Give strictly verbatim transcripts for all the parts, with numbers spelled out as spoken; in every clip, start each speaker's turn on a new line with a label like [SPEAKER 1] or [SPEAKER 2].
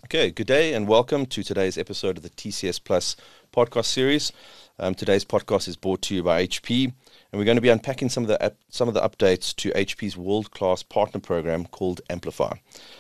[SPEAKER 1] Okay, good day and welcome to today's episode of the T C S Plus podcast series. Um, today's podcast is brought to you by H P, and we're going to be unpacking some of the some of the updates to H P's world-class partner program called Amplify.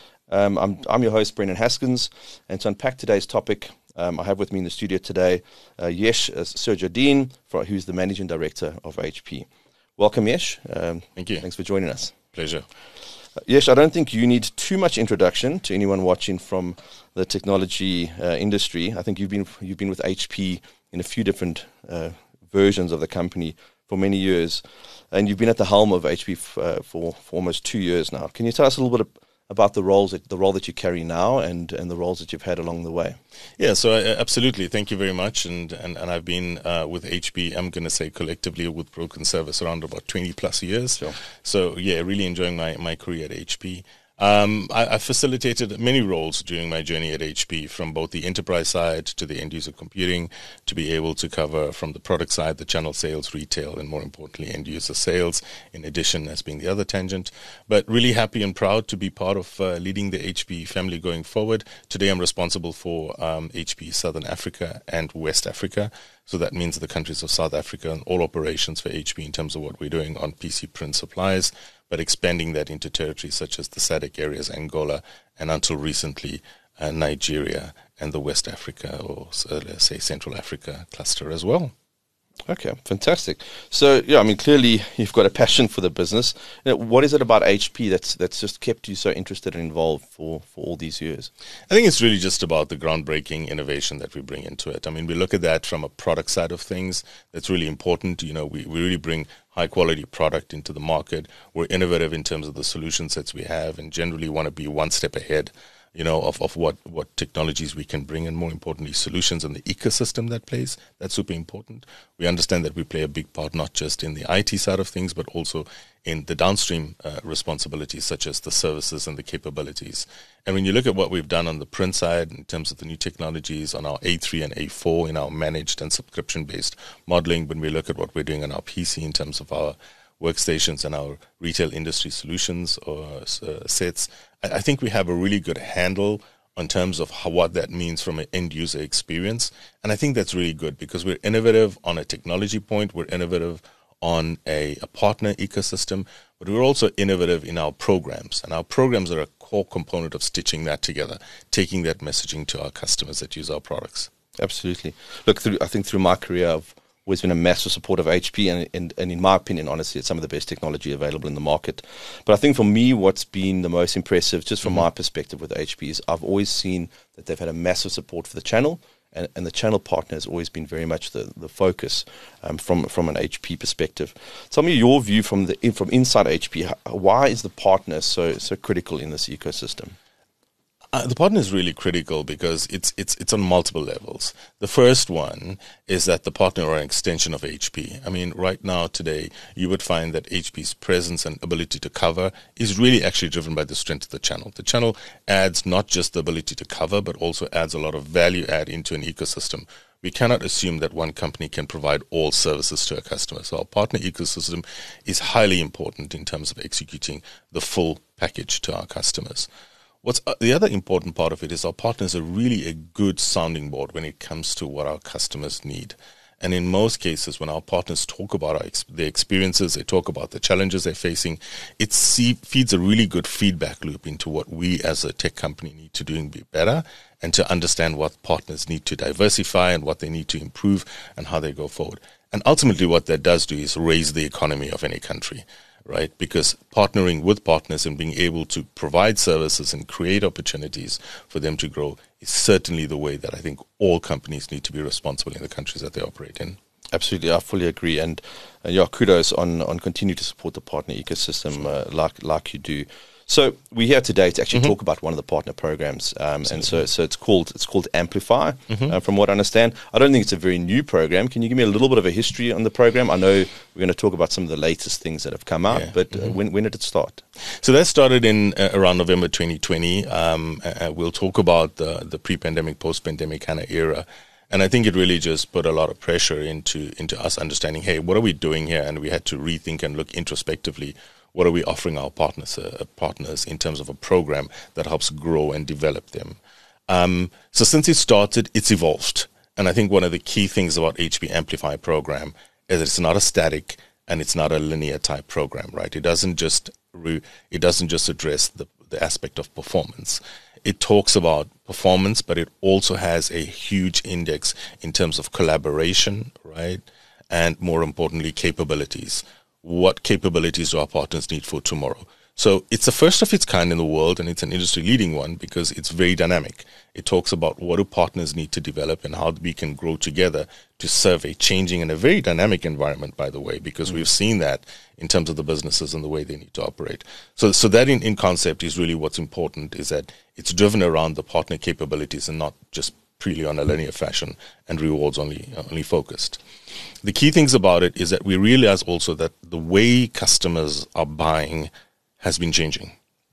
[SPEAKER 1] Um, I'm, I'm your host, Brendan Haskins, and to unpack today's topic, um, I have with me in the studio today uh, Yesh uh, Sirjardine, for, who's the Managing Director of H P. Welcome, Yesh. Um,
[SPEAKER 2] Thank you.
[SPEAKER 1] Thanks for joining us.
[SPEAKER 2] Pleasure.
[SPEAKER 1] Uh, Yesh, I don't think you need too much introduction to anyone watching from the technology uh, industry. I think you've been you've been with H P in a few different uh, versions of the company for many years, and you've been at the helm of H P f- uh, for, for almost two years now. Can you tell us a little bit of, about the roles that, the role that you carry now and, and the roles that you've had along the way?
[SPEAKER 2] Yeah, so uh, absolutely. Thank you very much. And and, and I've been uh, with H P, I'm going to say collectively with Broken Service around about twenty plus years.
[SPEAKER 1] Sure.
[SPEAKER 2] So yeah, really enjoying my, my career at H P. Um, I, I facilitated many roles during my journey at H P, from both the enterprise side to the end user computing, to be able to cover from the product side, the channel sales, retail, and more importantly, end user sales, in addition as being the other tangent. But really happy and proud to be part of uh, leading the H P family going forward. Today I'm responsible for um, H P Southern Africa and West Africa. So that means the countries of South Africa and all operations for H P in terms of what we're doing on P C print supplies, but expanding that into territories such as the S A D C areas, Angola, and until recently, uh, Nigeria and the West Africa, or uh, let's say Central Africa cluster as well.
[SPEAKER 1] Okay, fantastic. So, yeah, I mean, clearly you've got a passion for the business. You know, what is it about H P that's that's just kept you so interested and involved for, for all these years?
[SPEAKER 2] I think it's really just about the groundbreaking innovation that we bring into it. I mean, we look at that from a product side of things. That's really important. You know, we, we really bring high-quality product into the market. We're innovative in terms of the solution sets we have and generally want to be one step ahead, you know, of, of what, what technologies we can bring, and more importantly, solutions and the ecosystem that plays. That's super important. We understand that we play a big part, not just in the I T side of things, but also in the downstream uh, responsibilities, such as the services and the capabilities. And when you look at what we've done on the print side, in terms of the new technologies on our A three and A four, in our managed and subscription-based modeling, when we look at what we're doing on our P C in terms of our workstations and our retail industry solutions or uh, sets, I, I think we have a really good handle in terms of how, what that means from an end user experience. And I think that's really good because we're innovative on a technology point, we're innovative on a, a partner ecosystem, but we're also innovative in our programs. And our programs are a core component of stitching that together, taking that messaging to our customers that use our products.
[SPEAKER 1] Absolutely. Look, through, I think through my career, I've always been a massive supporter of H P, and, and, and in my opinion, honestly, it's some of the best technology available in the market. But I think for me, what's been the most impressive, just from mm-hmm. my perspective with H P, is I've always seen that they've had a massive support for the channel, and, and the channel partner has always been very much the, the focus um, from from an H P perspective. Tell me your view from the from inside H P. Why is the partner so so critical in this ecosystem?
[SPEAKER 2] Uh, the partner is really critical because it's it's it's on multiple levels. The first one is that the partner are an extension of H P. I mean, right now, today, you would find that H P's presence and ability to cover is really actually driven by the strength of the channel. The channel adds not just the ability to cover, but also adds a lot of value add into an ecosystem. We cannot assume that one company can provide all services to a customer. So our partner ecosystem is highly important in terms of executing the full package to our customers. What's uh, the other important part of it is our partners are really a good sounding board when it comes to what our customers need. And in most cases, when our partners talk about our ex- their experiences, they talk about the challenges they're facing, it see- feeds a really good feedback loop into what we as a tech company need to do and be better, and to understand what partners need to diversify and what they need to improve and how they go forward. And ultimately what that does do is raise the economy of any country. Right, because partnering with partners and being able to provide services and create opportunities for them to grow is certainly the way that I think all companies need to be responsible in the countries that they operate in.
[SPEAKER 1] Absolutely, I fully agree, and uh, yeah, kudos on on continue to support the partner ecosystem uh, like like you do. So we're here today to actually mm-hmm. talk about one of the partner programs, um, and so so it's called it's called Amplify. Mm-hmm. Uh, from what I understand, I don't think it's a very new program. Can you give me a little bit of a history on the program? I know we're going to talk about some of the latest things that have come out, yeah. but mm-hmm. uh, when when did it start?
[SPEAKER 2] So that started in uh, around November twenty twenty. Um, uh, we'll talk about the the pre-pandemic, post-pandemic kind of era. And I think it really just put a lot of pressure into into us understanding, hey, what are we doing here? And we had to rethink and look introspectively. What are we offering our partners uh, partners in terms of a program that helps grow and develop them? Um, so since it started, it's evolved. And I think one of the key things about H P Amplify program is that it's not a static and it's not a linear type program, right? It doesn't just re- it doesn't just address the, the aspect of performance. It talks about performance, but it also has a huge index in terms of collaboration, right? And more importantly, capabilities. What capabilities do our partners need for tomorrow? So it's the first of its kind in the world, and it's an industry-leading one because it's very dynamic. It talks about what do partners need to develop and how we can grow together to serve a changing and a very dynamic environment, by the way, because mm-hmm. we've seen that in terms of the businesses and the way they need to operate. So so that in, in concept is really what's important, is that it's driven around the partner capabilities and not just purely on a linear fashion and rewards only only focused. The key things about it is that we realize also that the way customers are buying has been changing.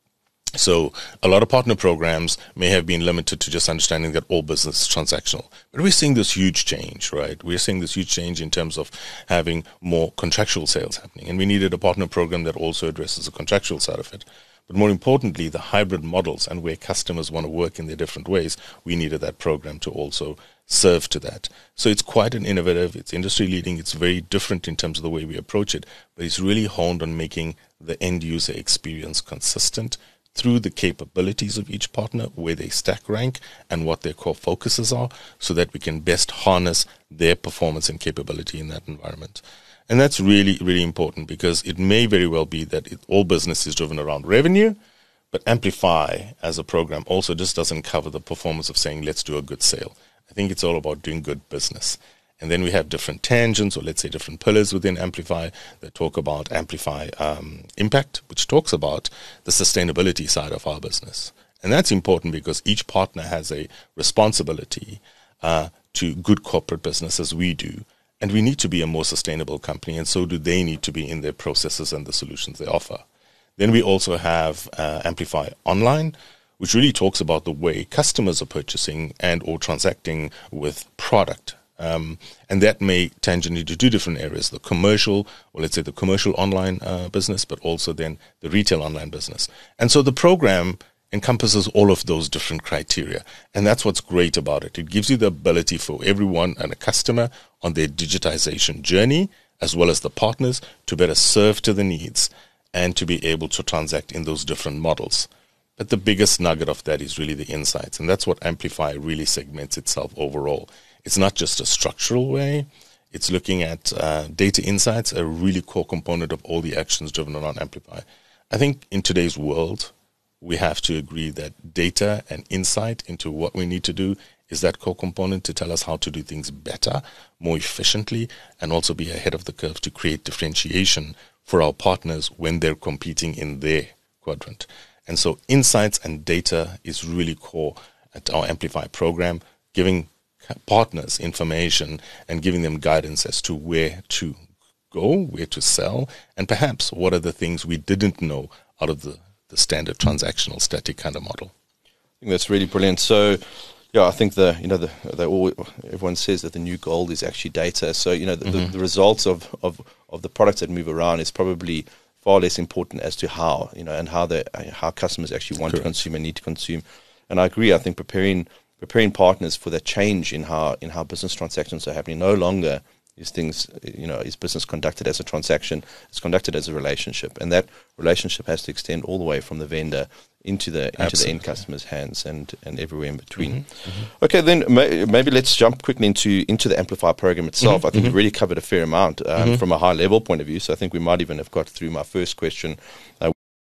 [SPEAKER 2] So a lot of partner programs may have been limited to just understanding that all business is transactional. But we're seeing this huge change, right? We're seeing this huge change in terms of having more contractual sales happening. And we needed a partner program that also addresses the contractual side of it. But more importantly, the hybrid models and where customers want to work in their different ways, we needed that program to also serve to that. So it's quite an innovative, it's industry leading, it's very different in terms of the way we approach it, but it's really honed on making the end user experience consistent through the capabilities of each partner, where they stack rank and what their core focuses are, so that we can best harness their performance and capability in that environment. And that's really, really important, because it may very well be that it, all business is driven around revenue, but Amplify as a program also just doesn't cover the performance of saying, let's do a good sale. I think it's all about doing good business. And then we have different tangents, or let's say different pillars within Amplify that talk about Amplify um, Impact, which talks about the sustainability side of our business. And that's important because each partner has a responsibility uh, to good corporate business, as we do. And we need to be a more sustainable company, and so do they need to be in their processes and the solutions they offer. Then we also have uh, Amplify Online, which really talks about the way customers are purchasing and or transacting with product. Um, and that may tangent into two different areas, the commercial, or let's say the commercial online uh, business, but also then the retail online business. And so the program encompasses all of those different criteria. And that's what's great about it. It gives you the ability for everyone and a customer on their digitization journey, as well as the partners, to better serve to the needs and to be able to transact in those different models. But the biggest nugget of that is really the insights. And that's what Amplify really segments itself overall. It's not just a structural way. It's looking at uh, data insights, a really core component of all the actions driven around Amplify. I think in today's world, we have to agree that data and insight into what we need to do is that core component to tell us how to do things better, more efficiently, and also be ahead of the curve to create differentiation for our partners when they're competing in their quadrant. And so insights and data is really core at our Amplify program, giving partners information and giving them guidance as to where to go, where to sell, and perhaps what are the things we didn't know out of the, the standard transactional static kind of model.
[SPEAKER 1] I think that's really brilliant. So, yeah, I think the you know the, the all, everyone says that the new gold is actually data. So you know the, mm-hmm. the, the results of, of, of the products that move around is probably far less important as to how you know and how the how customers actually want Correct. to consume and need to consume. And I agree. I think preparing preparing partners for that change in how in how business transactions are happening. No longer is things, you know, is business conducted as a transaction. It's conducted as a relationship, and that relationship has to extend all the way from the vendor into the into Absolutely. the end customer's hands and, and everywhere in between. Mm-hmm, mm-hmm. Okay, then may, maybe let's jump quickly into into the Amplify program itself. Mm-hmm, I think mm-hmm. we really covered a fair amount um, mm-hmm. from a high level point of view. So I think we might even have got through my first question uh,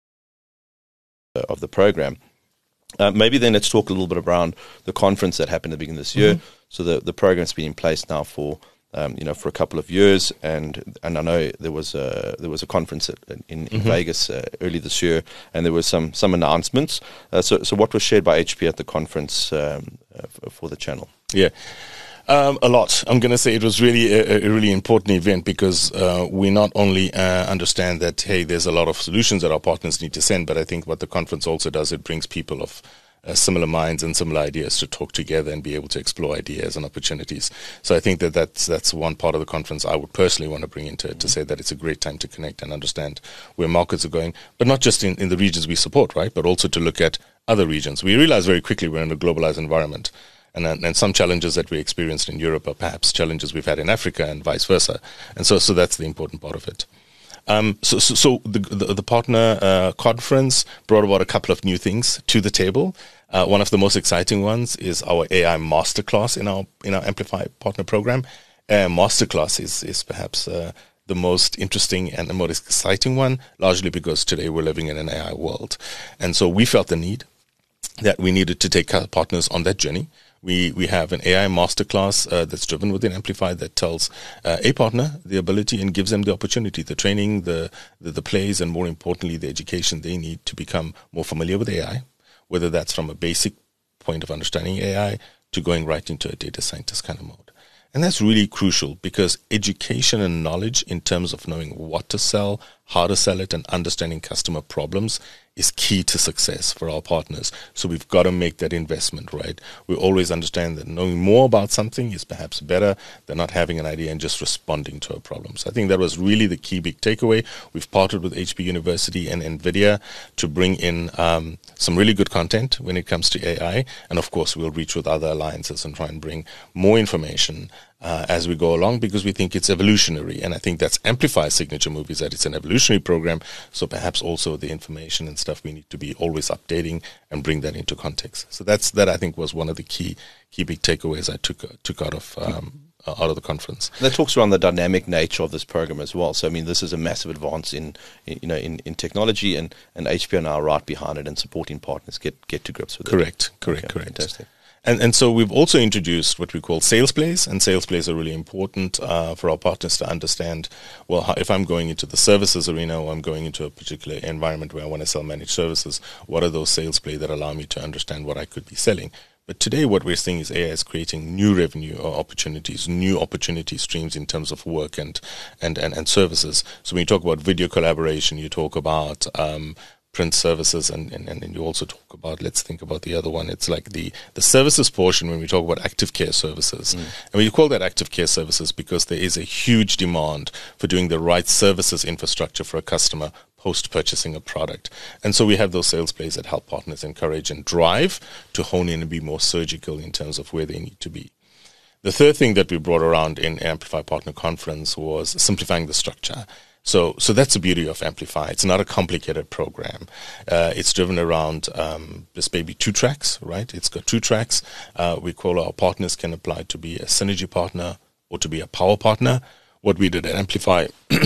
[SPEAKER 1] of the program. Uh, maybe then let's talk a little bit around the conference that happened at the beginning of this year. Mm-hmm. So the, the program's been in place now for um, you know for a couple of years, and and I know there was a there was a conference at, in, in mm-hmm. Vegas uh, early this year, and there was some some announcements. Uh, so so what was shared by H P at the conference um, uh, for the channel?
[SPEAKER 2] Yeah. Um, a lot. I'm going to say it was really a, a really important event because uh, we not only uh, understand that, hey, there's a lot of solutions that our partners need to send, but I think what the conference also does, it brings people of uh, similar minds and similar ideas to talk together and be able to explore ideas and opportunities. So I think that that's, that's one part of the conference I would personally want to bring into it, to say that it's a great time to connect and understand where markets are going, but not just in, in the regions we support, right, but also to look at other regions. We realize very quickly we're in a globalized environment. And, and some challenges that we experienced in Europe are perhaps challenges we've had in Africa and vice versa. And so, so that's the important part of it. Um, so, so, so the, the, the partner uh, conference brought about a couple of new things to the table. Uh, one of the most exciting ones is our A I masterclass in our in our Amplify partner program. Uh, masterclass is is perhaps uh, the most interesting and the most exciting one, largely because today we're living in an A I world, and so we felt the need that we needed to take our partners on that journey. We we have an A I masterclass uh, that's driven within Amplify that tells uh, a partner the ability and gives them the opportunity, the training, the, the the plays, and more importantly, the education they need to become more familiar with A I, whether that's from a basic point of understanding A I to going right into a data scientist kind of mode. And that's really crucial because education and knowledge in terms of knowing what to sell, how to sell it, and understanding customer problems is key to success for our partners. So we've got to make that investment, right? We always understand that knowing more about something is perhaps better than not having an idea and just responding to a problem. So I think that was really the key big takeaway. We've partnered with H P University and NVIDIA to bring in um, some really good content when it comes to A I. And of course, we'll reach with other alliances and try and bring more information Uh, as we go along, because we think it's evolutionary. And I think that's Amplify's signature move, is that it's an evolutionary program. So perhaps also the information and stuff we need to be always updating and bring that into context. So that's that I think was one of the key key big takeaways I took uh, took out of um, uh, out of the conference.
[SPEAKER 1] And that talks around the dynamic nature of this program as well. So I mean, this is a massive advance in, in you know in, in technology, and, and H P are now right behind it and supporting partners get get to grips with it.
[SPEAKER 2] Correct, correct,
[SPEAKER 1] okay,
[SPEAKER 2] correct.
[SPEAKER 1] Fantastic.
[SPEAKER 2] And and so we've also introduced what we call sales plays, and sales plays are really important uh, for our partners to understand, well, how, if I'm going into the services arena or I'm going into a particular environment where I want to sell managed services, what are those sales plays that allow me to understand what I could be selling? But today what we're seeing is A I is creating new revenue or opportunities, new opportunity streams in terms of work and, and, and, and services. So when you talk about video collaboration, you talk about um, print services, and, and, and you also talk about, let's think about the other one. It's like the, the services portion when we talk about active care services. Mm. And we call that active care services because there is a huge demand for doing the right services infrastructure for a customer post-purchasing a product. And so we have those sales plays that help partners encourage and drive to hone in and be more surgical in terms of where they need to be. The third thing that we brought around in Amplify Partner Conference was simplifying the structure. So, so that's the beauty of Amplify. It's not a complicated program. Uh, it's driven around um, this maybe two tracks, right? It's got two tracks. Uh, we call our partners can apply to be a synergy partner or to be a power partner. What we did at Amplify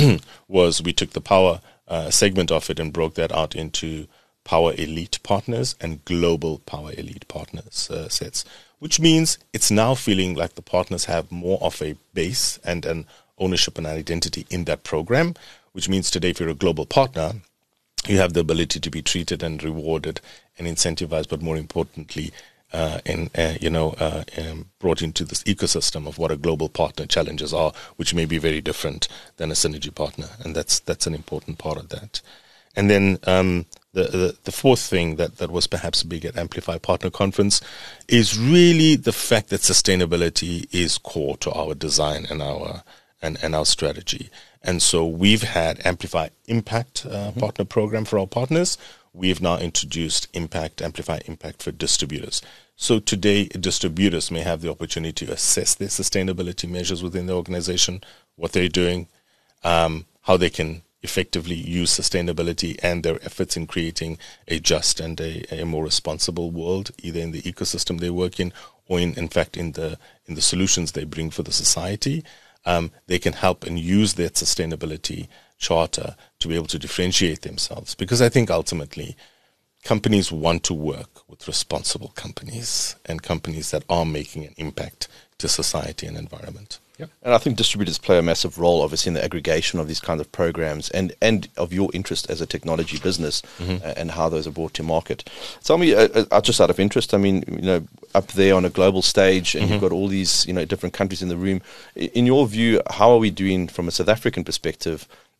[SPEAKER 2] was we took the power uh, segment of it and broke that out into power elite partners and global power elite partners uh, sets, which means it's now feeling like the partners have more of a base and an ownership and identity in that program, which means today if you're a global partner, you have the ability to be treated and rewarded and incentivized, but more importantly, uh, in, uh, you know, uh, um, brought into this ecosystem of what a global partner challenges are, which may be very different than a synergy partner. And that's that's an important part of that. And then um, the, the the fourth thing that, that was perhaps big at Amplify Partner Conference is really the fact that sustainability is core to our design and our And, and our strategy. And so we've had Amplify Impact uh, mm-hmm. partner program for our partners. We've now introduced Impact, Amplify Impact for distributors. So today, distributors may have the opportunity to assess their sustainability measures within the organization, what they're doing, um, how they can effectively use sustainability and their efforts in creating a just and a, a more responsible world, either in the ecosystem they work in or in, in fact, in the in the solutions they bring for the society. Um, they can help and use that sustainability charter to be able to differentiate themselves. Because I think ultimately companies want to work with responsible companies and companies that are making an impact to society and environment.
[SPEAKER 1] Yep. And I think distributors play a massive role, obviously, in the aggregation of these kinds of programs and, and of your interest as a technology business mm-hmm. uh, and how those are brought to market. Tell me, uh, uh, just out of interest, I mean, you know, up there on a global stage and mm-hmm. you've got all these, you know, different countries in the room. In your view, how are we doing from a South African perspective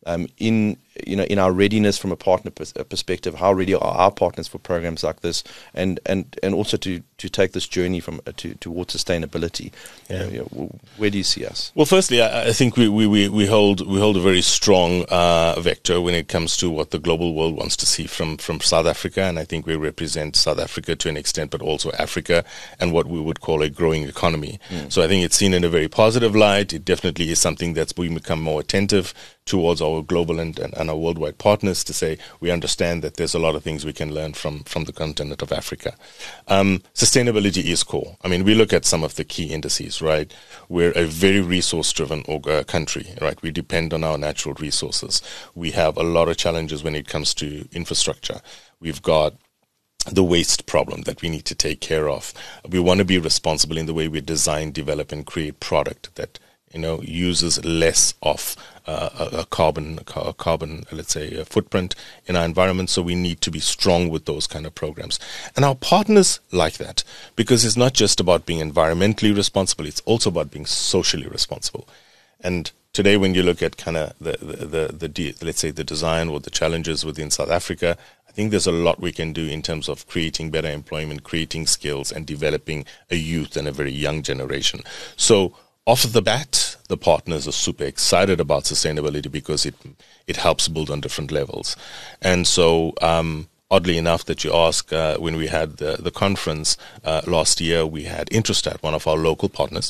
[SPEAKER 1] um, in you know in our readiness from a partner pers- perspective. How ready are our partners for programs like this, and and, and also to, to take this journey from uh, to towards sustainability?
[SPEAKER 2] Yeah.
[SPEAKER 1] Uh, you know, where do you see us?
[SPEAKER 2] Well, firstly, I, I think we, we, we, we hold we hold a very strong uh, vector when it comes to what the global world wants to see from, from South Africa, and I think we represent South Africa to an extent, but also Africa and what we would call a growing economy. Mm. So I think it's seen in a very positive light. It definitely is something that's we become more attentive towards our global and, and, and our worldwide partners to say we understand that there's a lot of things we can learn from, from the continent of Africa. Um, sustainability is core. I mean, we look at some of the key indices, right? We're a very resource-driven uh, country, right? We depend on our natural resources. We have a lot of challenges when it comes to infrastructure. We've got the waste problem that we need to take care of. We want to be responsible in the way we design, develop, and create product that you know, uses less of uh, a, a carbon, a carbon, let's say, a footprint in our environment. So we need to be strong with those kind of programs. And our partners like that because it's not just about being environmentally responsible, it's also about being socially responsible. And today, when you look at kind of the, the, the, the, the, let's say, the design or the challenges within South Africa, I think there's a lot we can do in terms of creating better employment, creating skills, and developing a youth and a very young generation. So off the bat, the partners are super excited about sustainability because it it helps build on different levels. And so, um, oddly enough, that you ask, uh, when we had the, the conference uh, last year, we had Introstat, one of our local partners,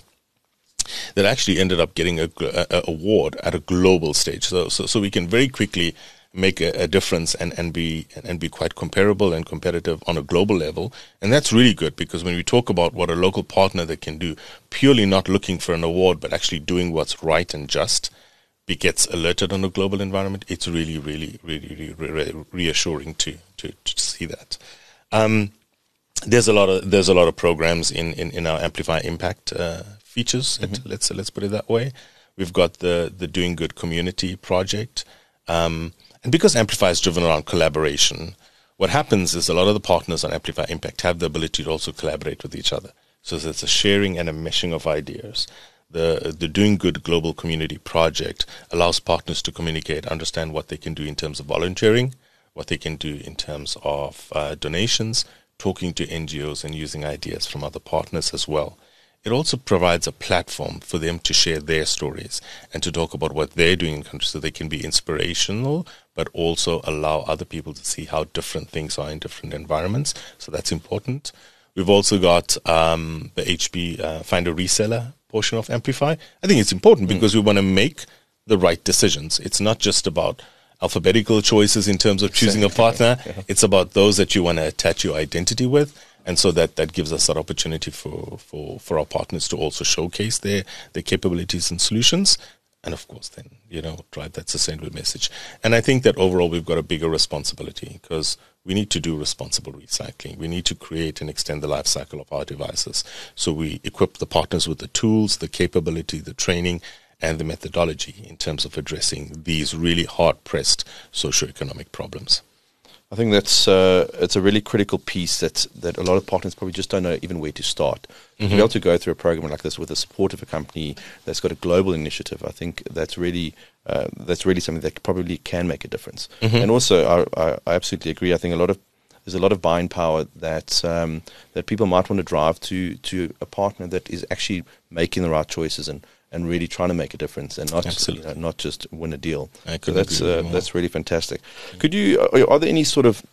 [SPEAKER 2] that actually ended up getting a, a, a award at a global stage. So, so, so we can very quickly make a, a difference and, and be and be quite comparable and competitive on a global level. And that's really good because when we talk about what a local partner that can do, purely not looking for an award, but actually doing what's right and just, be gets alerted on a global environment, it's really, really, really, really re- reassuring to, to, to see that. Um, there's a lot of there's a lot of programs in, in, in our Amplify Impact uh, features. Mm-hmm. Let's let's put it that way. We've got the the Doing Good Community project. Um, And because Amplify is driven around collaboration, what happens is a lot of the partners on Amplify Impact have the ability to also collaborate with each other. So it's a sharing and a meshing of ideas. The the Doing Good Global Community project allows partners to communicate, understand what they can do in terms of volunteering, what they can do in terms of uh, donations, talking to N G Os and using ideas from other partners as well. It also provides a platform for them to share their stories and to talk about what they're doing in countries so they can be inspirational, but also allow other people to see how different things are in different environments. So that's important. We've also got um, the H P uh, Find a Reseller portion of Amplify. I think it's important because mm. we want to make the right decisions. It's not just about alphabetical choices in terms of choosing a partner. Yeah. It's about those that you want to attach your identity with. And so that, that gives us that opportunity for, for, for our partners to also showcase their, their capabilities and solutions. And of course, then, you know, drive that sustainable message. And I think that overall we've got a bigger responsibility because we need to do responsible recycling. We need to create and extend the life cycle of our devices. So we equip the partners with the tools, the capability, the training, and the methodology in terms of addressing these really hard-pressed socioeconomic problems.
[SPEAKER 1] I think that's uh, it's a really critical piece that that a lot of partners probably just don't know even where to start. Mm-hmm. To be able to go through a program like this with the support of a company that's got a global initiative, I think that's really uh, that's really something that probably can make a difference. Mm-hmm. And also, I, I, I absolutely agree. I think a lot of there's a lot of buying power that um, that people might want to drive to to a partner that is actually making the right choices and. and really trying to make a difference and not you know, not just win a deal. So that's uh, that's really fantastic. Could you are, are there any sort of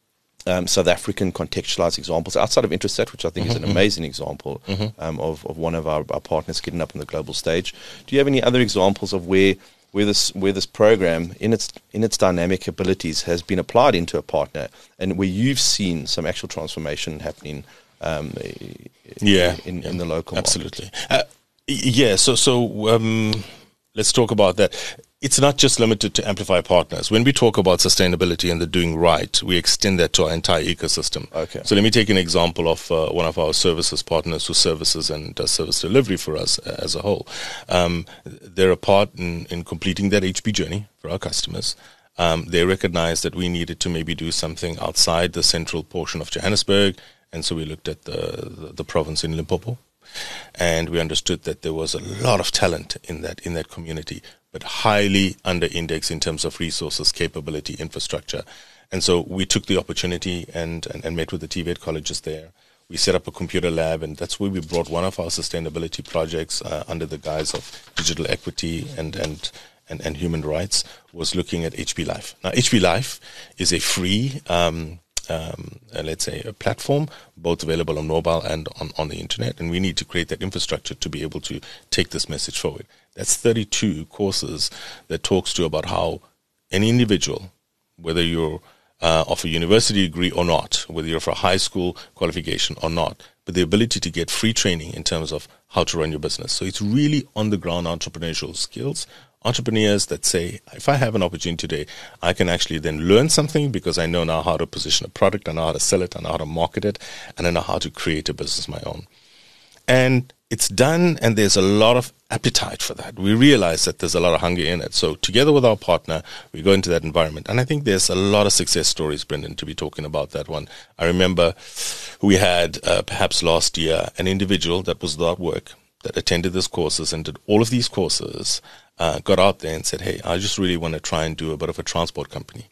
[SPEAKER 1] um, South African contextualized examples outside of Introstat, which I think mm-hmm. is an amazing example mm-hmm. um, of, of one of our, our partners getting up on the global stage? Do you have any other examples of where where this where this program in its in its dynamic abilities has been applied into a partner and where you've seen some actual transformation happening um,
[SPEAKER 2] yeah,
[SPEAKER 1] in,
[SPEAKER 2] yeah,
[SPEAKER 1] in the local
[SPEAKER 2] absolutely.
[SPEAKER 1] market?
[SPEAKER 2] Uh, Yeah, so so um, let's talk about that. It's not just limited to Amplify partners. When we talk about sustainability and the doing right, we extend that to our entire ecosystem.
[SPEAKER 1] Okay.
[SPEAKER 2] So let me take an example of uh, one of our services partners who services and does service delivery for us as a whole. Um, they're a part in, in completing that H P journey for our customers. Um, they recognized that we needed to maybe do something outside the central portion of Johannesburg, and so we looked at the, the, the province in Limpopo. And we understood that there was a lot of talent in that in that community, but highly under-indexed in terms of resources, capability, infrastructure. And so we took the opportunity and, and, and met with the T V E T colleges there. We set up a computer lab, and that's where we brought one of our sustainability projects uh, under the guise of digital equity and, and, and, and human rights, was looking at H P Life. Now, H P Life is a free um, Um, uh, let's say, a platform, both available on mobile and on, on the internet. And we need to create that infrastructure to be able to take this message forward. That's thirty-two courses that talks to about how any individual, whether you're uh, of a university degree or not, whether you're for a high school qualification or not, but the ability to get free training in terms of how to run your business. So it's really on the ground entrepreneurial skills. Entrepreneurs that say, if I have an opportunity today, I can actually then learn something because I know now how to position a product, I know how to sell it, I know how to market it, and I know how to create a business of my own. And it's done, and there's a lot of appetite for that. We realize that there's a lot of hunger in it. So together with our partner, we go into that environment. And I think there's a lot of success stories, Brendan, to be talking about that one. I remember we had, uh, perhaps last year, an individual that was without work, that attended these courses and did all of these courses, uh, got out there and said, hey, I just really want to try and do a bit of a transport company.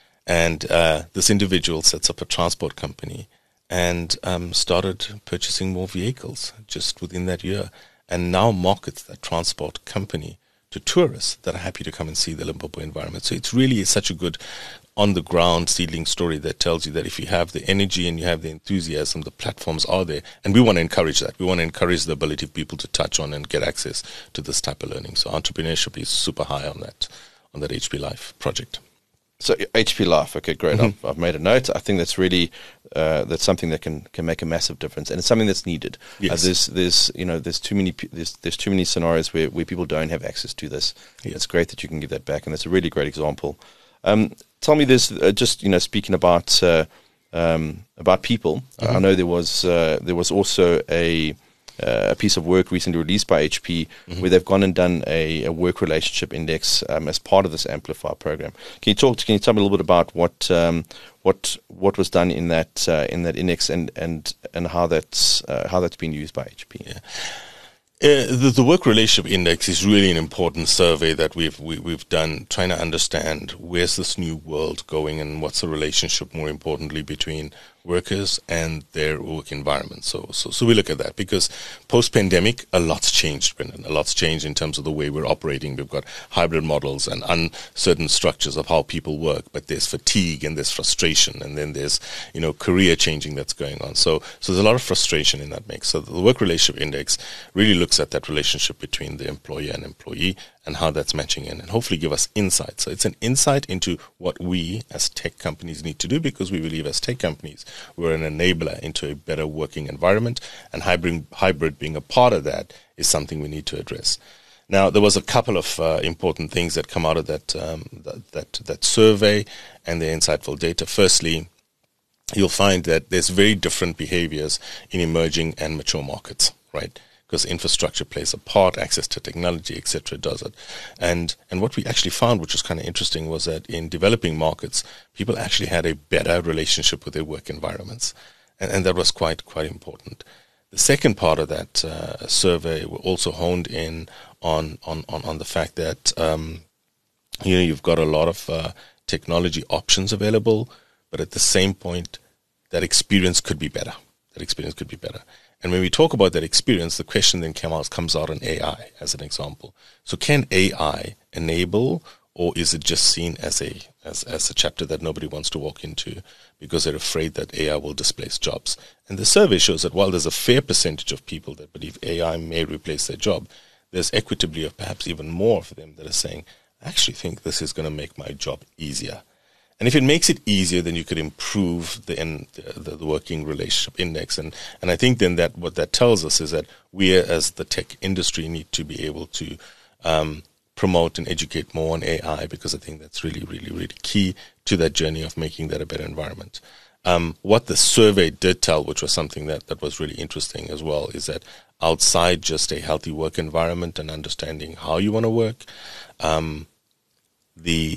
[SPEAKER 2] And uh, this individual sets up a transport company and um, started purchasing more vehicles just within that year, and now markets that transport company to tourists that are happy to come and see the Limpopo environment. So it's really such a good on-the-ground seedling story that tells you that if you have the energy and you have the enthusiasm, the platforms are there. And we want to encourage that. We want to encourage the ability of people to touch on and get access to this type of learning. So entrepreneurship is super high on that, on that H P Life project.
[SPEAKER 1] So H P Life, okay, great.
[SPEAKER 2] Mm-hmm.
[SPEAKER 1] I've, I've made a note. I think that's really uh, that's something that can, can make a massive difference, and it's something that's needed.
[SPEAKER 2] Yes.
[SPEAKER 1] Uh, there's there's you know there's too many there's there's too many scenarios where, where people don't have access to this.
[SPEAKER 2] Yes.
[SPEAKER 1] It's great that you can give that back, and that's a really great example. Um, tell me this, uh, just you know, speaking about uh, um, about people. Mm-hmm. I know there was uh, there was also a Uh, a piece of work recently released by H P, mm-hmm. where they've gone and done a, a work relationship index um, as part of this Amplify program. Can you talk? Can you tell me a little bit about what um, what what was done in that uh, in that index and and and how that's uh, how that's been used by H P?
[SPEAKER 2] Yeah. Uh, the, the work relationship index is really an important survey that we've we, we've done, trying to understand where's this new world going and what's the relationship, more importantly, between workers and their work environment. So, so, so we look at that because post-pandemic, a lot's changed, Brendan. A lot's changed in terms of the way we're operating. We've got hybrid models and uncertain structures of how people work, but there's fatigue and there's frustration, and then there's, you know, career changing that's going on. So, so there's a lot of frustration in that mix. So the work relationship index really looks at that relationship between the employer and employee and how that's matching in, and hopefully give us insight. So it's an insight into what we as tech companies need to do, because we believe as tech companies we're an enabler into a better working environment, and hybrid, hybrid being a part of that is something we need to address. Now, there was a couple of uh, important things that come out of that, um, that, that, that survey and the insightful data. Firstly, you'll find that there's very different behaviors in emerging and mature markets, right? Because infrastructure plays a part, access to technology, et cetera, does it. And and what we actually found, which was kind of interesting, was that in developing markets, people actually had a better relationship with their work environments. And, and that was quite, quite important. The second part of that uh, survey also honed in on, on, on, on the fact that, um, you know, you've got a lot of uh, technology options available, but at the same point, that experience could be better. That experience could be better. And when we talk about that experience, the question then comes out, comes out on A I as an example. So can A I enable, or is it just seen as a as, as a chapter that nobody wants to walk into because they're afraid that A I will displace jobs? And the survey shows that while there's a fair percentage of people that believe A I may replace their job, there's equitably of perhaps even more of them that are saying, I actually think this is going to make my job easier. And if it makes it easier, then you could improve the, in, the the working relationship index. And, and I think then that what that tells us is that we as the tech industry need to be able to um, promote and educate more on A I, because I think that's really, really, really key to that journey of making that a better environment. Um, what the survey did tell, which was something that, that was really interesting as well, is that outside just a healthy work environment and understanding how you want to work, um, the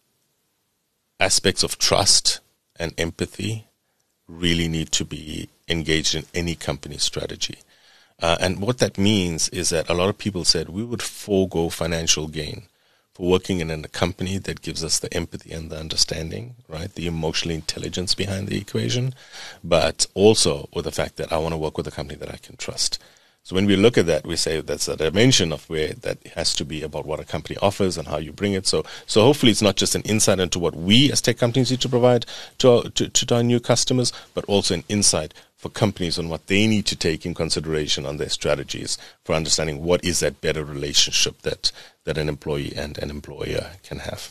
[SPEAKER 2] aspects of trust and empathy really need to be engaged in any company strategy. Uh, and what that means is that a lot of people said we would forego financial gain for working in a company that gives us the empathy and the understanding, right? The emotional intelligence behind the equation, but also with the fact that I want to work with a company that I can trust. So when we look at that, we say that's a dimension of where that has to be about what a company offers and how you bring it. So, so hopefully it's not just an insight into what we as tech companies need to provide to our, to, to our new customers, but also an insight for companies on what they need to take in consideration on their strategies for understanding what is that better relationship that, that an employee and an employer can have.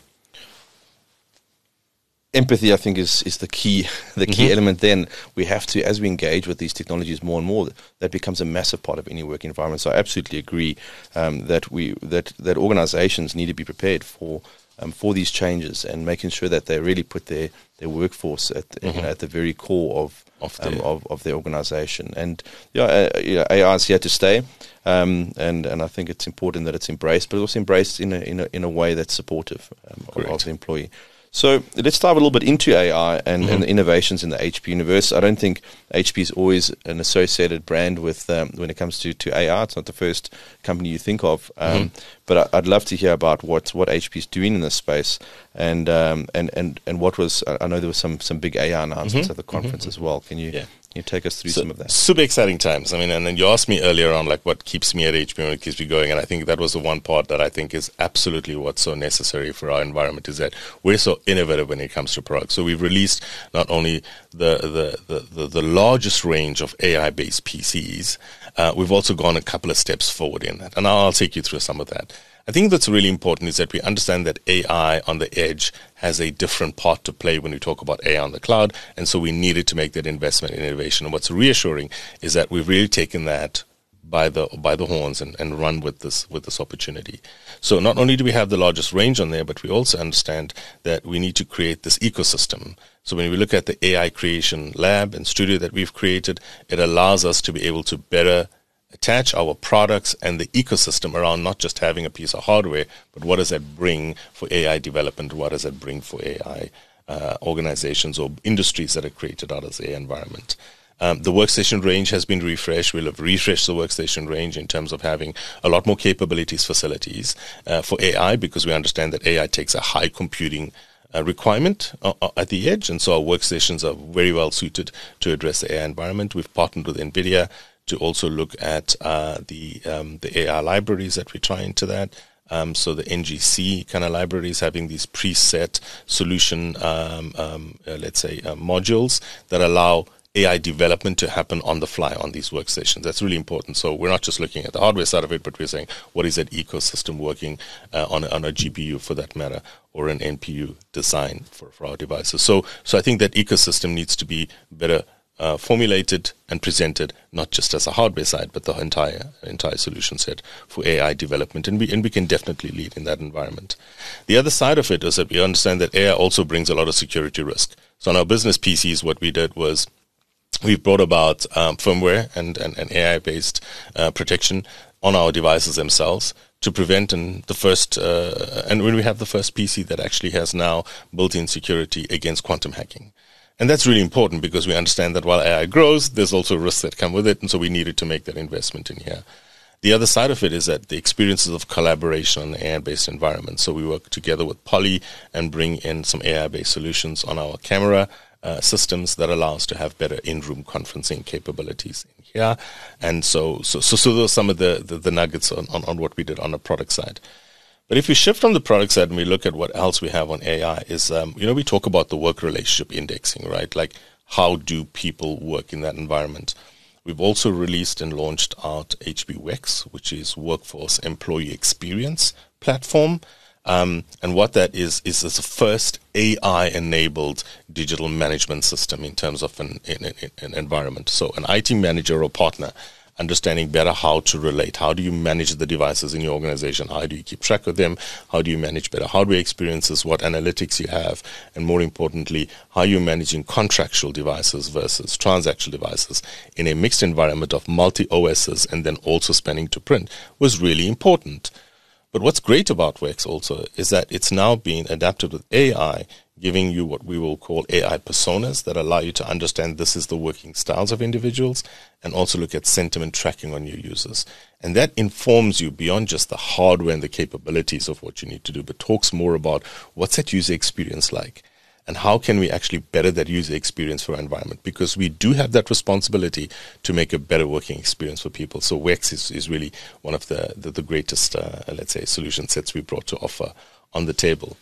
[SPEAKER 1] Empathy, I think, is, is the key the key mm-hmm. element. Then we have to, as we engage with these technologies more and more, that becomes a massive part of any work environment. So I absolutely agree um, that we that that organizations need to be prepared for um, for these changes and making sure that they really put their, their workforce at mm-hmm. you know, at the very core of of, um, of of their organization. And yeah, uh, you know, A I is here to stay, um, and and I think it's important that it's embraced, but also embraced in a in a in a way that's supportive um, of, of the employee. So let's dive a little bit into A I and, mm-hmm. and the innovations in the H P universe. I don't think H P is always an associated brand with um, when it comes to, to A I. It's not the first company you think of. Um, mm-hmm. But I, I'd love to hear about what, what H P is doing in this space and um, and, and, and what was, I know there was some, some big A I announcements mm-hmm. at the conference mm-hmm. as well. Can you... Yeah. Can you take us through so, some of that?
[SPEAKER 2] Super exciting times. I mean, and then you asked me earlier on, like, what keeps me at H P and what keeps me going, and I think that was the one part that I think is absolutely what's so necessary for our environment is that we're so innovative when it comes to products. So we've released not only the the the, the, the largest range of A I-based P Cs, uh, we've also gone a couple of steps forward in that, and I'll, I'll take you through some of that. I think that's really important is that we understand that A I on the edge has a different part to play when we talk about A I on the cloud, and so we needed to make that investment in innovation. And what's reassuring is that we've really taken that by the by the horns and, and run with this with this opportunity. So not only do we have the largest range on there, but we also understand that we need to create this ecosystem. So when we look at the A I creation lab and studio that we've created, it allows us to be able to better attach our products and the ecosystem around not just having a piece of hardware, but what does that bring for A I development? What does that bring for A I uh, organizations or industries that are created out of the A I environment? Um, the workstation range has been refreshed. We'll have refreshed the workstation range in terms of having a lot more capabilities, facilities uh, for A I, because we understand that A I takes a high computing uh, requirement uh, at the edge, and so our workstations are very well suited to address the A I environment. We've partnered with NVIDIA to also look at uh, the um, the A I libraries that we tie into that. Um, so the N G C kind of libraries having these preset solution, um, um, uh, let's say, uh, modules that allow A I development to happen on the fly on these workstations. That's really important. So we're not just looking at the hardware side of it, but we're saying, what is that ecosystem working uh, on, a, on a G P U for that matter, or an N P U design for, for our devices. So, so I think that ecosystem needs to be better Uh, formulated and presented, not just as a hardware side, but the entire entire solution set for A I development, and we and we can definitely lead in that environment. The other side of it is that we understand that A I also brings a lot of security risk. So on our business P Cs, what we did was we brought about um, firmware and, and, and A I-based uh, protection on our devices themselves to prevent and the first uh, and when we have the first P C that actually has now built-in security against quantum hacking. And that's really important because we understand that while A I grows, there's also risks that come with it, and so we needed to make that investment in here. The other side of it is that the experiences of collaboration on an A I-based environment. So we work together with Poly and bring in some A I-based solutions on our camera uh, systems that allow us to have better in-room conferencing capabilities in here. And so so, so, so those are some of the, the, the nuggets on, on, on what we did on the product side. But if we shift from the product side and we look at what else we have on A I is, um, you know, we talk about the work relationship indexing, right? Like, how do people work in that environment? We've also released and launched out H P W E X, which is Workforce Employee Experience Platform. Um, and what that is, is the first A I-enabled digital management system in terms of an, an, an environment. So an I T manager or partner understanding better how to relate. How do you manage the devices in your organization? How do you keep track of them? How do you manage better hardware experiences? What analytics you have? And more importantly, how you're managing contractual devices versus transactional devices in a mixed environment of multi-O Ss and then also spanning to print was really important. But what's great about W E X also is that it's now being adapted with A I giving you what we will call A I personas that allow you to understand this is the working styles of individuals, and also look at sentiment tracking on your users. And that informs you beyond just the hardware and the capabilities of what you need to do, but talks more about what's that user experience like, and how can we actually better that user experience for our environment, because we do have that responsibility to make a better working experience for people. So WEX is, is really one of the, the, the greatest, uh, let's say, solution sets we brought to offer on the table.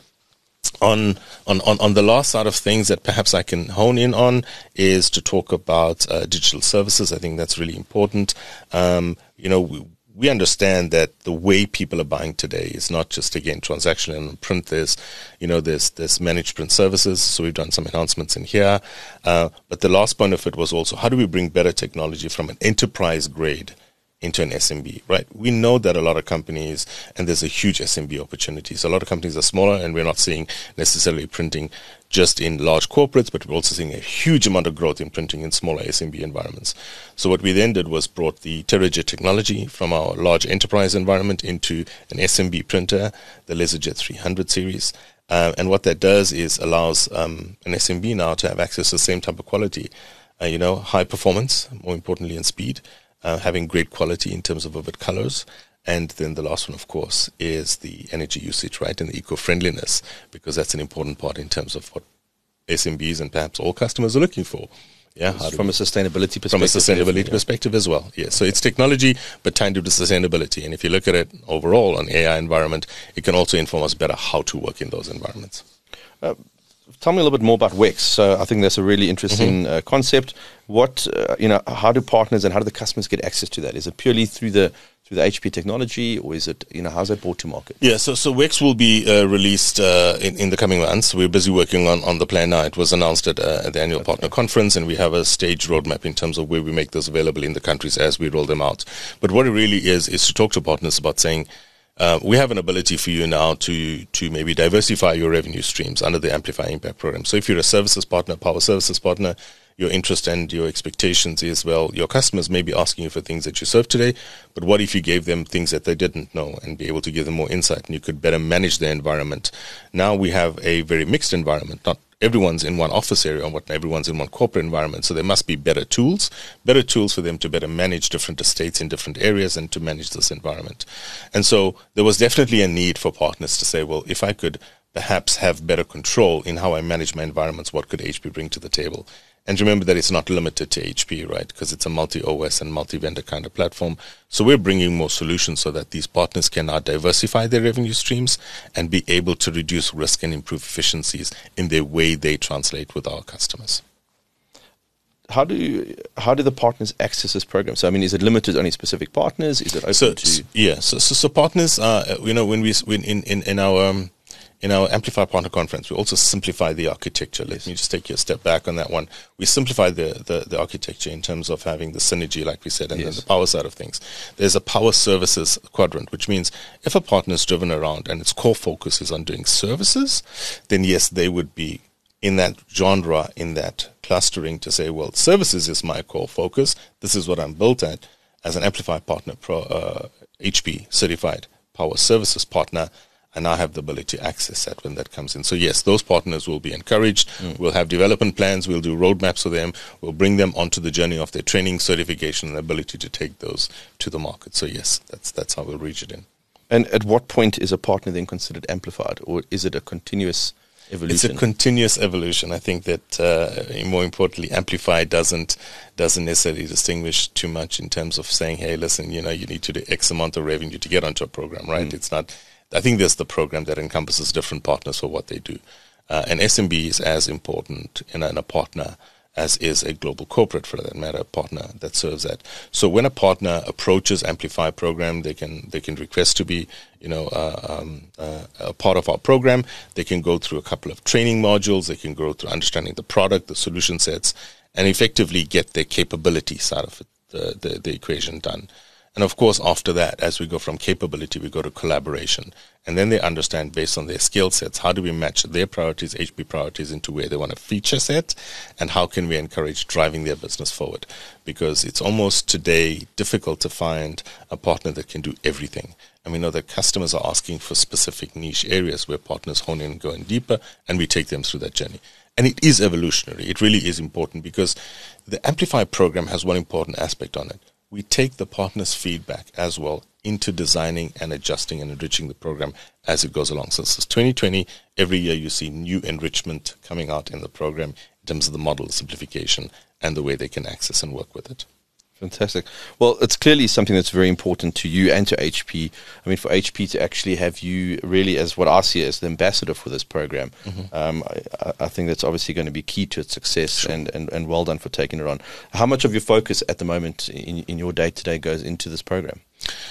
[SPEAKER 2] On, on, on, on the last side of things that perhaps I can hone in on is to talk about uh, digital services. I think that's really important. Um, you know, we, we understand that the way people are buying today is not just, again, transactional and print. There's, you know, there's, there's managed print services. So we've done some enhancements in here. Uh, but the last point of it was also, how do we bring better technology from an enterprise grade into an S M B, right? We know that a lot of companies, and there's a huge S M B opportunities. A lot of companies are smaller, and we're not seeing necessarily printing just in large corporates, but we're also seeing a huge amount of growth in printing in smaller S M B environments. So what we then did was brought the TerraJet technology from our large enterprise environment into an S M B printer, the LaserJet three hundred series. Uh, and what that does is allows um, an S M B now to have access to the same type of quality, uh, you know, high performance, more importantly, in speed. Uh, having great quality in terms of vivid colors. And then the last one, of course, is the energy usage, right, and the eco-friendliness, because that's an important part in terms of what S M Bs and perhaps all customers are looking for. Yeah,
[SPEAKER 1] from a sustainability perspective.
[SPEAKER 2] From a sustainability yeah. perspective as well. Yeah, so it's technology, but tied to the sustainability. And if you look at it overall on A I environment, it can also inform us better how to work in those environments.
[SPEAKER 1] Uh, Tell me a little bit more about WEX. So I think that's a really interesting mm-hmm. uh, concept. What, uh, you know, how do partners and how do the customers get access to that? Is it purely through the through the H P technology, or is it, you know, how's that brought to market?
[SPEAKER 2] Yeah, so so WEX will be uh, released uh, in, in the coming months. We're busy working on, on the plan now. It was announced at, uh, at the annual okay. partner conference, and we have a stage roadmap in terms of where we make this available in the countries as we roll them out. But what it really is, is to talk to partners about saying, Uh, we have an ability for you now to to maybe diversify your revenue streams under the Amplify Impact program. So if you're a services partner, power services partner, your interest and your expectations is, well, your customers may be asking you for things that you serve today, but what if you gave them things that they didn't know and be able to give them more insight, and you could better manage their environment? Now we have a very mixed environment, not everyone's in one office area, and what everyone's in one corporate environment. So there must be better tools, better tools for them to better manage different estates in different areas and to manage this environment. And so there was definitely a need for partners to say, well, if I could perhaps have better control in how I manage my environments, what could H P bring to the table? And remember that it's not limited to H P, right? Because it's a multi-O S and multi-vendor kind of platform. So we're bringing more solutions so that these partners can now diversify their revenue streams and be able to reduce risk and improve efficiencies in the way they translate with our customers.
[SPEAKER 1] How do you, how do the partners access this program? So, I mean, is it limited to only specific partners? Is it open
[SPEAKER 2] so,
[SPEAKER 1] to?
[SPEAKER 2] Yeah, so, so, so partners, uh, you know, when we, when in, in, in our... Um, In our Amplify Partner Conference, we also simplify the architecture. Let me just take you a step back on that one. We simplify the, the, the architecture in terms of having the synergy, like we said, and yes. then the power side of things. There's a power services quadrant, which means if a partner is driven around and its core focus is on doing services, then yes, they would be in that genre, in that clustering to say, well, services is my core focus. This is what I'm built at as an Amplify Partner Pro, uh, H P certified power services partner. And I have the ability to access that when that comes in. So yes, those partners will be encouraged. Mm. We'll have development plans. We'll do roadmaps for them. We'll bring them onto the journey of their training, certification, and ability to take those to the market. So yes, that's that's how we'll reach it in.
[SPEAKER 1] And at what point is a partner then considered amplified, or is it a continuous evolution?
[SPEAKER 2] It's a continuous evolution. I think that uh, more importantly, Amplify doesn't doesn't necessarily distinguish too much in terms of saying, hey, listen, you know, you need to do X amount of revenue to get onto a program, right? Mm. It's not. I think there's the program that encompasses different partners for what they do. Uh, and S M B is as important in a, in a partner as is a global corporate, for that matter, a partner that serves that. So when a partner approaches Amplify program, they can they can request to be, you know, uh, um, uh, a part of our program. They can go through a couple of training modules. They can go through understanding the product, the solution sets, and effectively get their capability side of it, the, the, the equation done. And of course, after that, as we go from capability, we go to collaboration. And then they understand, based on their skill sets, how do we match their priorities, H P priorities, into where they want a feature set, and how can we encourage driving their business forward? Because it's almost today difficult to find a partner that can do everything. and we know that customers are asking for specific niche areas where partners hone in and go in deeper, and we take them through that journey. And it is evolutionary. It really is important because the Amplify program has one important aspect on it. We take the partner's feedback as well into designing and adjusting and enriching the program as it goes along. So since twenty twenty, every year you see new enrichment coming out in the program in terms of the model simplification and the way they can access and work with it.
[SPEAKER 1] Fantastic. Well, it's clearly something that's very important to you and to H P. I mean, for H P to actually have you really as what I see as the ambassador for this program, mm-hmm. um, I, I think that's obviously going to be key to its success, sure. and, and, and well done for taking it on. How much of your focus at the moment in, in your day-to-day goes into this program?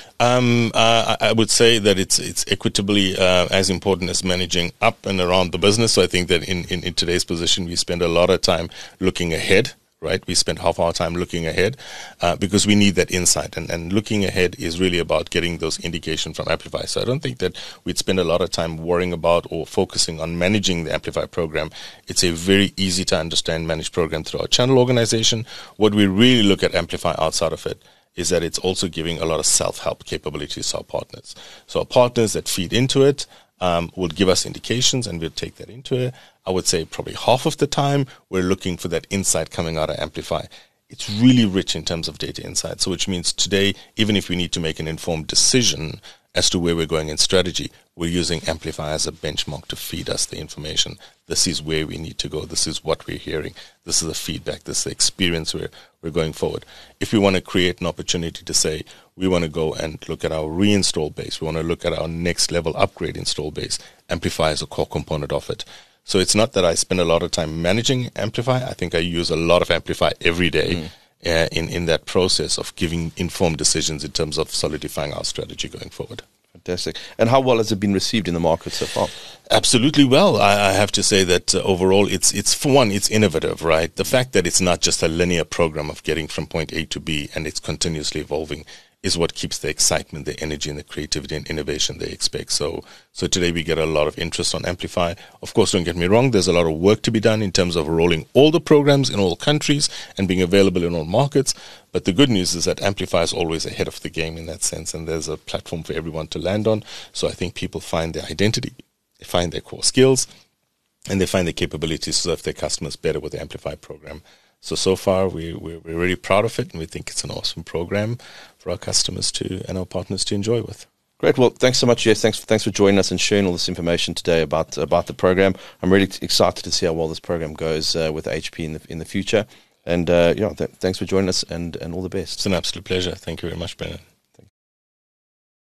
[SPEAKER 2] Um, uh, I would say that it's it's equitably uh, as important as managing up and around the business. So I think that in, in, in today's position, we spend a lot of time looking ahead. Right, we spend half our time looking ahead uh, because we need that insight, and, and looking ahead is really about getting those indications from Amplify. So I don't think that we'd spend a lot of time worrying about or focusing on managing the Amplify program. It's a very easy to understand managed program through our channel organization. What we really look at Amplify outside of it is that it's also giving a lot of self-help capabilities to our partners. So our partners that feed into it Um, will give us indications, and we'll take that into it. I would say probably half of the time we're looking for that insight coming out of Amplify. It's really rich in terms of data insight. So which means today, even if we need to make an informed decision as to where we're going in strategy, we're using Amplify as a benchmark to feed us the information. This is where we need to go. This is what we're hearing. This is the feedback. This is the experience we're, we're going forward. If we want to create an opportunity to say, we want to go and look at our reinstall base, we want to look at our next level upgrade install base, Amplify is a core component of it. So it's not that I spend a lot of time managing Amplify. I think I use a lot of Amplify every day mm. uh, in, in that process of giving informed decisions in terms of solidifying our strategy going forward.
[SPEAKER 1] Fantastic. And how well has it been received in the market so far?
[SPEAKER 2] Absolutely well. I, I have to say that uh, overall, it's, it's for one, it's innovative, right? The fact that it's not just a linear program of getting from point A to B and it's continuously evolving is what keeps the excitement, the energy, and the creativity and innovation they expect. So, so today we get a lot of interest on Amplify. Of course, don't get me wrong, there's a lot of work to be done in terms of rolling all the programs in all countries and being available in all markets. But the good news is that Amplify is always ahead of the game in that sense, and there's a platform for everyone to land on. So I think people find their identity, they find their core skills, and they find their capabilities to serve their customers better with the Amplify program. So, so far, we, we're, we're really proud of it, and we think it's an awesome program for our customers to and our partners to enjoy with.
[SPEAKER 1] Great. Well, thanks so much, Jess. Thanks, thanks for joining us and sharing all this information today about about the program. I'm really excited to see how well this program goes uh, with H P in the in the future. And uh, yeah, th- thanks for joining us, and, and all the best.
[SPEAKER 2] It's an absolute pleasure. Thank you very much, Brennan.